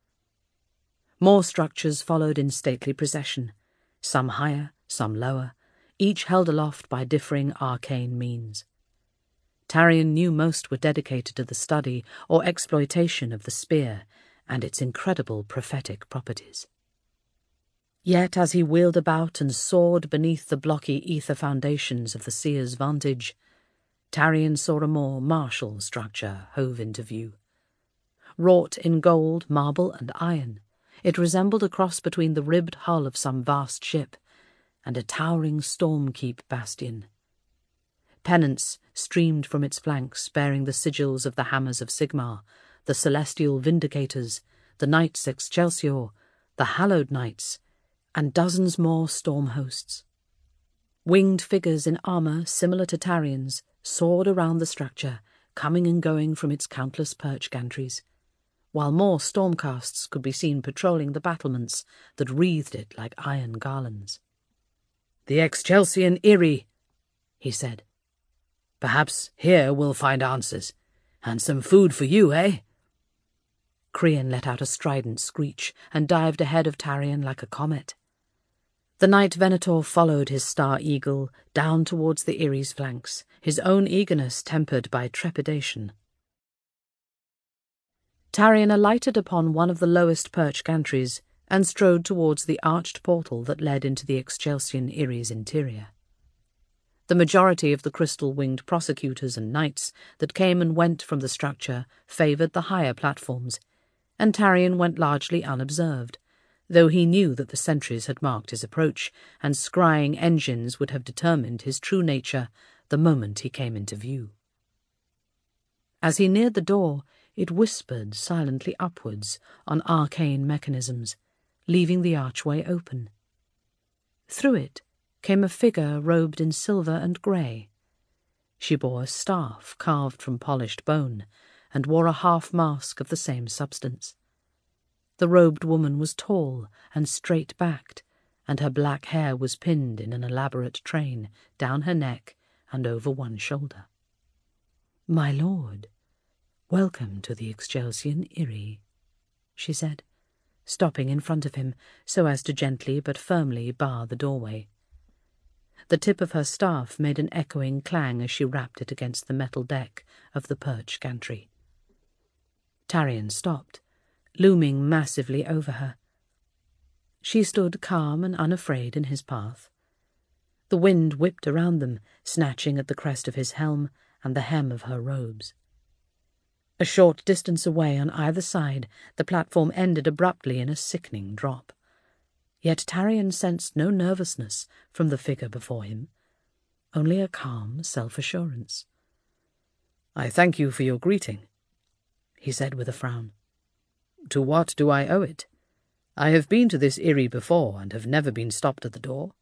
More structures followed in stately procession, some higher, some lower, each held aloft by differing arcane means. Tarion knew most were dedicated to the study or exploitation of the spear and its incredible prophetic properties. Yet as he wheeled about and soared beneath the blocky ether foundations of the seer's vantage, Tarion saw a more martial structure hove into view. Wrought in gold, marble, and iron, it resembled a cross between the ribbed hull of some vast ship and a towering storm-keep bastion. Pennants streamed from its flanks, bearing the sigils of the Hammers of Sigmar, the Celestial Vindicators, the Knights Excelsior, the Hallowed Knights, and dozens more storm hosts. Winged figures in armour similar to Tarion's soared around the structure, coming and going from its countless perch gantries, while more stormcasts could be seen patrolling the battlements that wreathed it like iron garlands. "The Excelsian Eyrie," he said. "Perhaps here we'll find answers, and some food for you, eh?" Creon let out a strident screech and dived ahead of Tarion like a comet. The Knight Venator followed his star eagle down towards the Eyrie's flanks, his own eagerness tempered by trepidation. Tarion alighted upon one of the lowest perch gantries and strode towards the arched portal that led into the Excelsian Eyrie's interior. The majority of the crystal-winged prosecutors and knights that came and went from the structure favoured the higher platforms, and Tarion went largely unobserved, though he knew that the sentries had marked his approach, and scrying engines would have determined his true nature the moment he came into view. As he neared the door, it whispered silently upwards on arcane mechanisms, leaving the archway open. Through it came a figure robed in silver and grey. She bore a staff carved from polished bone, and wore a half-mask of the same substance. The robed woman was tall and straight-backed, and her black hair was pinned in an elaborate train down her neck and over one shoulder. "My lord, welcome to the Excelsian Eyrie," she said, stopping in front of him so as to gently but firmly bar the doorway. The tip of her staff made an echoing clang as she rapped it against the metal deck of the perch gantry. Tarion stopped, looming massively over her. She stood calm and unafraid in his path. The wind whipped around them, snatching at the crest of his helm and the hem of her robes. A short distance away on either side, the platform ended abruptly in a sickening drop. Yet Tarion sensed no nervousness from the figure before him, only a calm self-assurance. "I thank you for your greeting," he said with a frown. "To what do I owe it? I have been to this Eyrie before and have never been stopped at the door."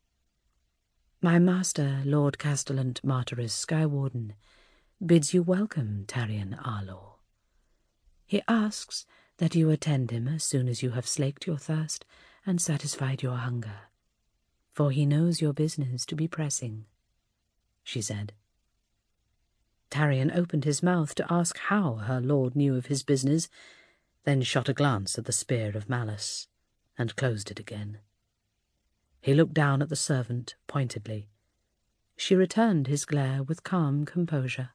"My master, Lord Castellant Martyris Skywarden, bids you welcome, Tarion Arlor. He asks that you attend him as soon as you have slaked your thirst and satisfied your hunger, for he knows your business to be pressing," she said. Tarion opened his mouth to ask how her lord knew of his business, then shot a glance at the Spear of Malice, and closed it again. He looked down at the servant pointedly. She returned his glare with calm composure.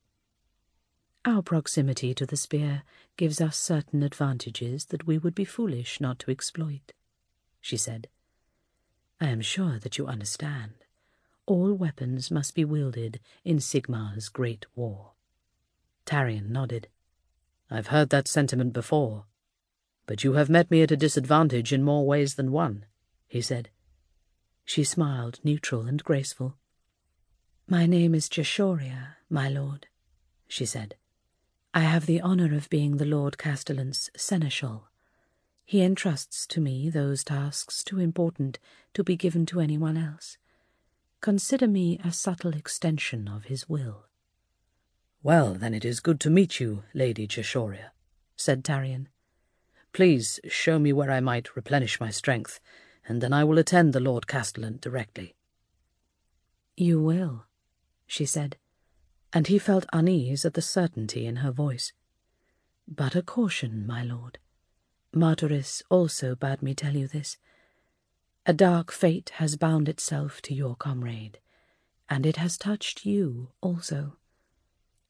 "Our proximity to the spear gives us certain advantages that we would be foolish not to exploit," she said. "I am sure that you understand. All weapons must be wielded in Sigmar's great war." Tarion nodded. "I've heard that sentiment before, but you have met me at a disadvantage in more ways than one," he said. She smiled, neutral and graceful. "My name is Jashoria, my lord," she said. "I have the honour of being the Lord Castellant's seneschal. He entrusts to me those tasks too important to be given to anyone else. Consider me a subtle extension of his will." "Well, then it is good to meet you, Lady Jashoria," said Tarion. "Please show me where I might replenish my strength, and then I will attend the Lord Castellant directly." "You will," she said, and he felt unease at the certainty in her voice. "But a caution, my lord. Martyris also bade me tell you this. A dark fate has bound itself to your comrade, and it has touched you also.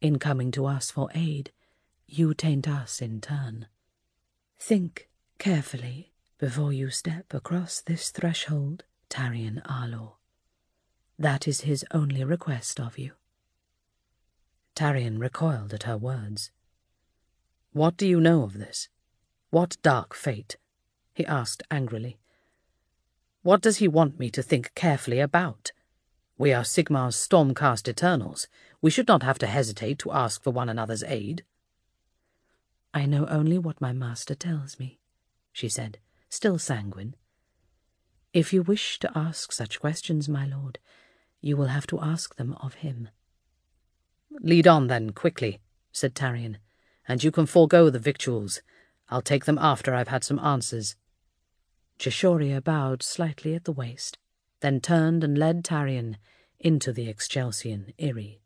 In coming to us for aid, you taint us in turn. Think carefully before you step across this threshold, Tarion Arlor. That is his only request of you." Tarion recoiled at her words. "What do you know of this? What dark fate?" he asked angrily. "What does he want me to think carefully about? We are Sigmar's Stormcast Eternals. We should not have to hesitate to ask for one another's aid." "I know only what my master tells me," she said, still sanguine. "If you wish to ask such questions, my lord, you will have to ask them of him." "Lead on, then, quickly," said Tarion, "and you can forego the victuals. I'll take them after I've had some answers." Jashoria bowed slightly at the waist, then turned and led Tarion into the Excelsian Eyrie.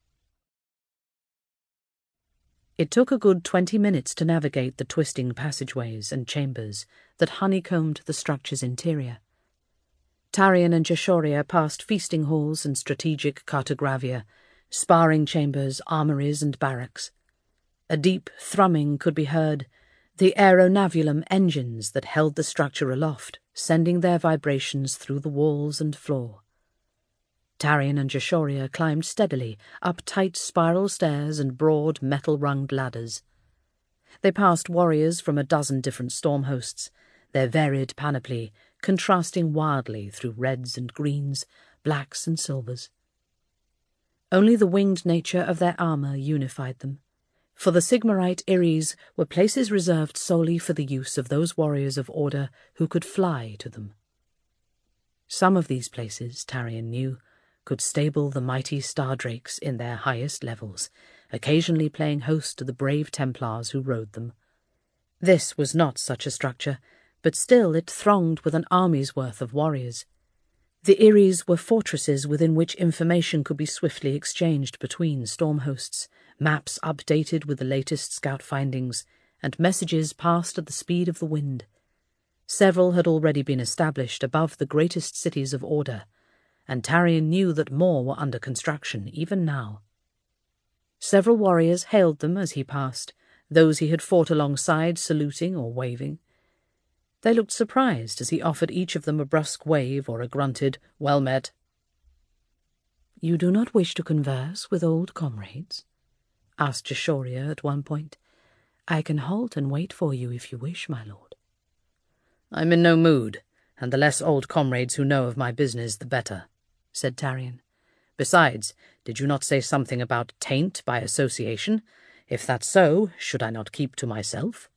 It took a good twenty minutes to navigate the twisting passageways and chambers that honeycombed the structure's interior. Tarion and Jashoria passed feasting halls and strategic cartogravia, sparring chambers, armories, and barracks. A deep thrumming could be heard, the aeronavulum engines that held the structure aloft, sending their vibrations through the walls and floor. Tarion and Jashoria climbed steadily up tight spiral stairs and broad metal-runged ladders. They passed warriors from a dozen different storm hosts, their varied panoply contrasting wildly through reds and greens, blacks and silvers. Only the winged nature of their armour unified them, for the Sigmarite Eyries were places reserved solely for the use of those warriors of order who could fly to them. Some of these places, Tarion knew, could stable the mighty Stardrakes in their highest levels, occasionally playing host to the brave Templars who rode them. This was not such a structure, but still it thronged with an army's worth of warriors. The Eyries were fortresses within which information could be swiftly exchanged between storm hosts, maps updated with the latest scout findings, and messages passed at the speed of the wind. Several had already been established above the greatest cities of order, and Tarion knew that more were under construction even now. Several warriors hailed them as he passed, those he had fought alongside saluting or waving. They looked surprised as he offered each of them a brusque wave or a grunted, "Well met." "You do not wish to converse with old comrades?" asked Jashoria at one point. "I can halt and wait for you if you wish, my lord." "I'm in no mood, and the less old comrades who know of my business the better," said Tarion. "Besides, did you not say something about taint by association? If that's so, should I not keep to myself?"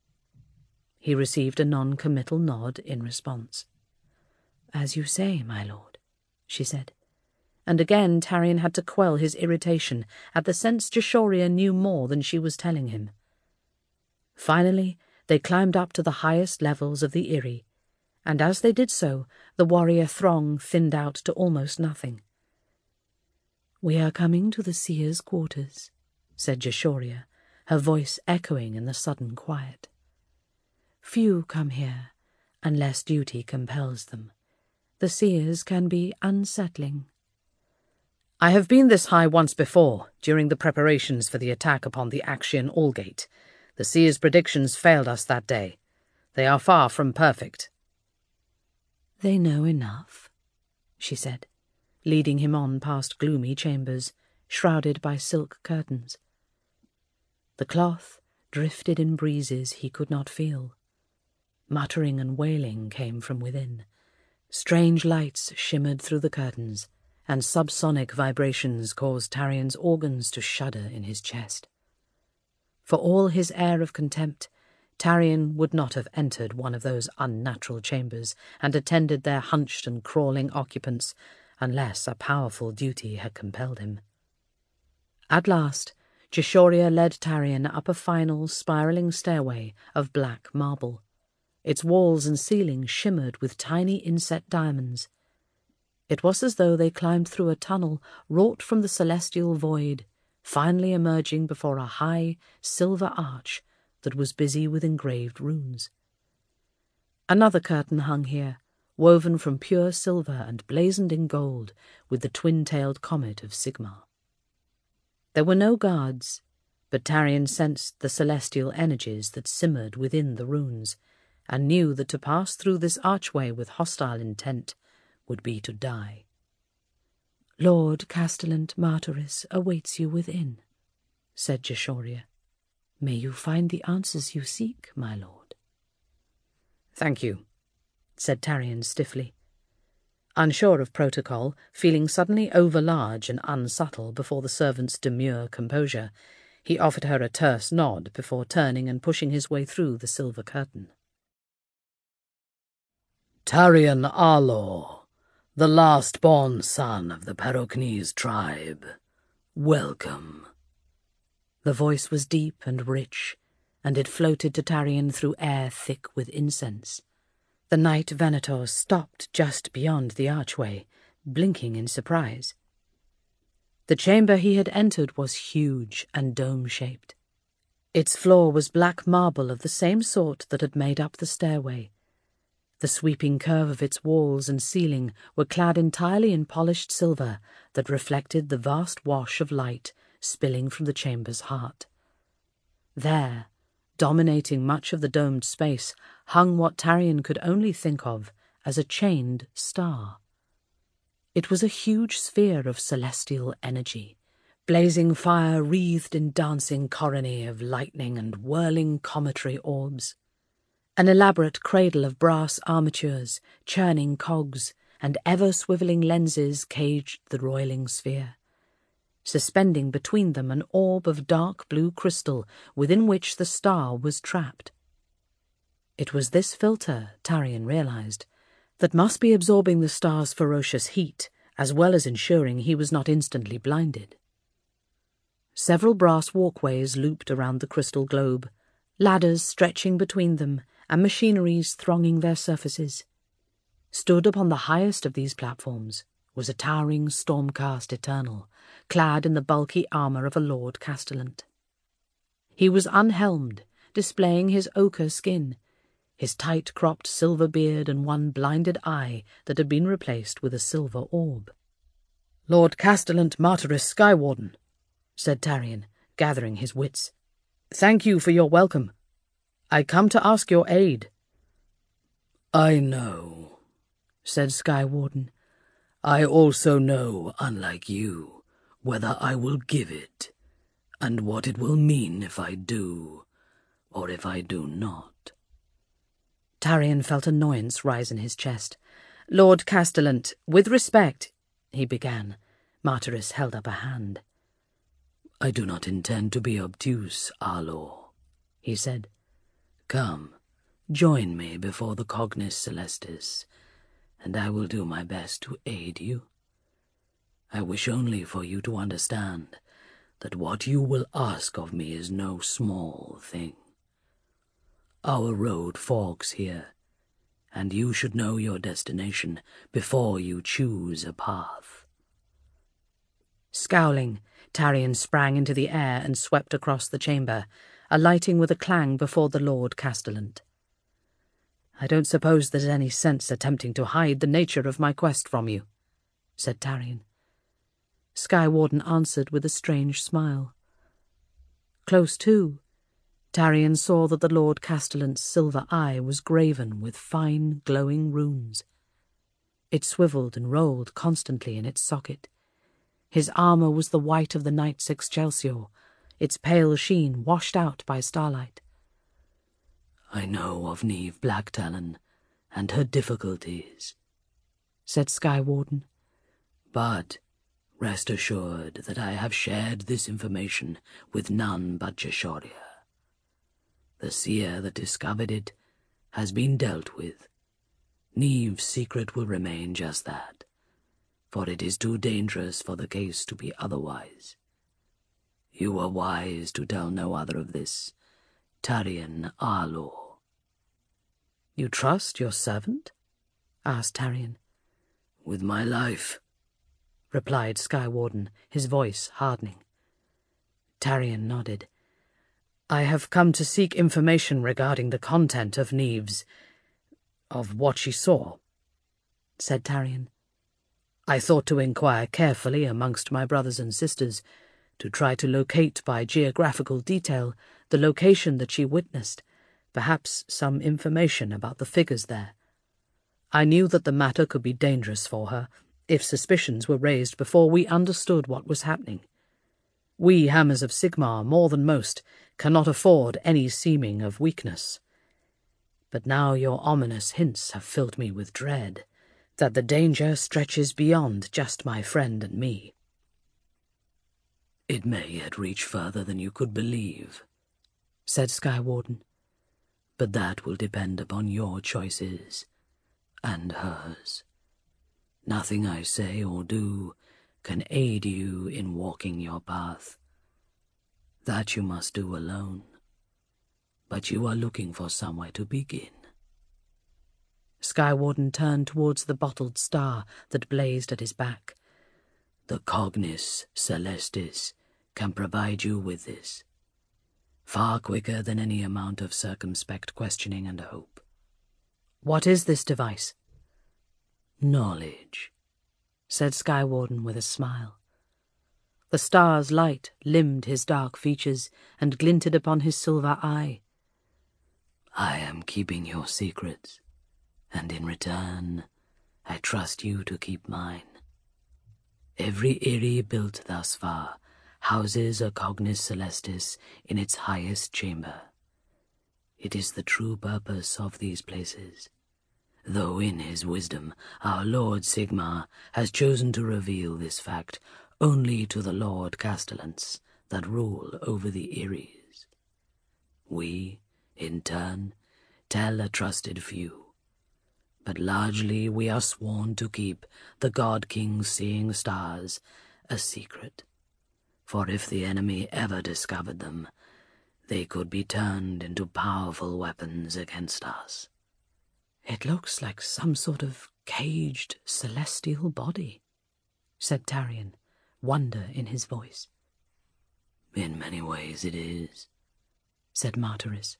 He received a non-committal nod in response. "As you say, my lord," she said. And again Tarion had to quell his irritation at the sense Jashoria knew more than she was telling him. Finally, they climbed up to the highest levels of the Eyrie, and as they did so, the warrior throng thinned out to almost nothing. "We are coming to the seer's quarters," said Jashoria, her voice echoing in the sudden quiet. "Few come here, unless duty compels them. The seers can be unsettling." "I have been this high once before, during the preparations for the attack upon the Axian Allgate. The seers' predictions failed us that day. They are far from perfect." "They know enough," she said, leading him on past gloomy chambers, shrouded by silk curtains. The cloth drifted in breezes he could not feel. Muttering and wailing came from within. Strange lights shimmered through the curtains, and subsonic vibrations caused Tarion's organs to shudder in his chest. For all his air of contempt, Tarion would not have entered one of those unnatural chambers and attended their hunched and crawling occupants unless a powerful duty had compelled him. At last, Jashoria led Tarion up a final, spiralling stairway of black marble. Its walls and ceiling shimmered with tiny inset diamonds. It was as though they climbed through a tunnel wrought from the celestial void, finally emerging before a high, silver arch that was busy with engraved runes. Another curtain hung here, woven from pure silver and blazoned in gold with the twin-tailed comet of Sigmar. There were no guards, but Tarion sensed the celestial energies that simmered within the runes, and knew that to pass through this archway with hostile intent would be to die. "Lord Castellant Martyris awaits you within," said Jashoria. "May you find the answers you seek, my lord." "Thank you," said Tarion stiffly. Unsure of protocol, feeling suddenly over-large and unsubtle before the servant's demure composure, he offered her a terse nod before turning and pushing his way through the silver curtain. "Tarion Arlor, the last-born son of the Perocnese tribe, welcome." The voice was deep and rich, and it floated to Tarion through air thick with incense. The Knight Venator stopped just beyond the archway, blinking in surprise. The chamber he had entered was huge and dome-shaped. Its floor was black marble of the same sort that had made up the stairway. The sweeping curve of its walls and ceiling were clad entirely in polished silver that reflected the vast wash of light spilling from the chamber's heart. There, dominating much of the domed space, hung what Tarion could only think of as a chained star. It was a huge sphere of celestial energy, blazing fire wreathed in dancing coronae of lightning and whirling cometary orbs. An elaborate cradle of brass armatures, churning cogs, and ever-swivelling lenses caged the roiling sphere, suspending between them an orb of dark blue crystal within which the star was trapped. It was this filter, Tarion realized, that must be absorbing the star's ferocious heat, as well as ensuring he was not instantly blinded. Several brass walkways looped around the crystal globe, ladders stretching between them, and machineries thronging their surfaces. Stood upon the highest of these platforms was a towering Stormcast Eternal, clad in the bulky armour of a Lord Castellant. He was unhelmed, displaying his ochre skin, his tight-cropped silver beard and one blinded eye that had been replaced with a silver orb. "Lord Castellant Martyris Skywarden," said Tarion, gathering his wits. "Thank you for your welcome. I come to ask your aid." "I know," said Skywarden. "I also know, unlike you, whether I will give it, and what it will mean if I do, or if I do not." Tarion felt annoyance rise in his chest. "Lord Castellant, with respect," he began. Martyris held up a hand. "I do not intend to be obtuse, Arlor," he said. "Come, join me before the Cognis Celestis, and I will do my best to aid you. I wish only for you to understand that what you will ask of me is no small thing. Our road forks here, and you should know your destination before you choose a path." Scowling, Tarion sprang into the air and swept across the chamber, alighting with a clang before the Lord Castellant. "I don't suppose there's any sense attempting to hide the nature of my quest from you," said Tarion. Skywarden answered with a strange smile. Close to, Tarion saw that the Lord Castellant's silver eye was graven with fine, glowing runes. It swiveled and rolled constantly in its socket. His armour was the white of the Knight's Excelsior, its pale sheen washed out by starlight. "I know of Niamh Blacktalon and her difficulties," said Skywarden, "but rest assured that I have shared this information with none but Jashoria. The seer that discovered it has been dealt with. Niamh's secret will remain just that, for it is too dangerous for the case to be otherwise. You were wise to tell no other of this, Tarion Arlor." "You trust your servant?" asked Tarion. "With my life," replied Skywarden, his voice hardening. Tarion nodded. "I have come to seek information regarding the content of Niamh's... of what she saw," said Tarion. "I thought to inquire carefully amongst my brothers and sisters, to try to locate by geographical detail the location that she witnessed, perhaps some information about the figures there. I knew that the matter could be dangerous for her if suspicions were raised before we understood what was happening. We Hammers of Sigmar, more than most, cannot afford any seeming of weakness. But now your ominous hints have filled me with dread that the danger stretches beyond just my friend and me. It may yet reach further than you could believe, said Skywarden, but that will depend upon your choices and hers. Nothing I say or do can aid you in walking your path. That you must do alone, but you are looking for somewhere to begin. Skywarden turned towards the bottled star that blazed at his back. The Cognis Celestis can provide you with this, far quicker than any amount of circumspect questioning and hope. What is this device? Knowledge, said Skywarden with a smile. The star's light limned his dark features and glinted upon his silver eye. I am keeping your secrets, and in return, I trust you to keep mine. Every Eyrie built thus far houses a Cognis Celestis in its highest chamber. It is the true purpose of these places, though in his wisdom our Lord Sigmar has chosen to reveal this fact only to the Lord Castellants that rule over the Eyries. We, in turn, tell a trusted few, but largely we are sworn to keep the God King's seeing stars a secret, for if the enemy ever discovered them, they could be turned into powerful weapons against us. It looks like some sort of caged celestial body, said Tarion, wonder in his voice. In many ways it is, said Martyris.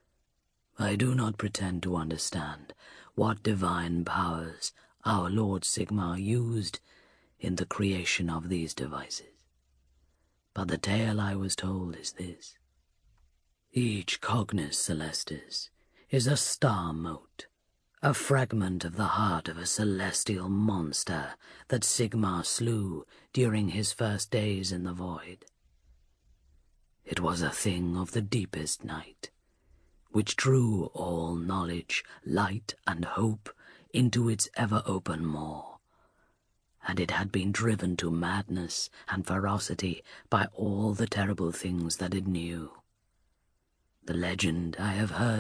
I do not pretend to understand what divine powers our Lord Sigmar used in the creation of these devices, but the tale I was told is this. Each Cognis Celestis is a star mote, a fragment of the heart of a celestial monster that Sigmar slew during his first days in the void. It was a thing of the deepest night, which drew all knowledge, light, and hope into its ever-open maw, and it had been driven to madness and ferocity by all the terrible things that it knew. The legend I have heard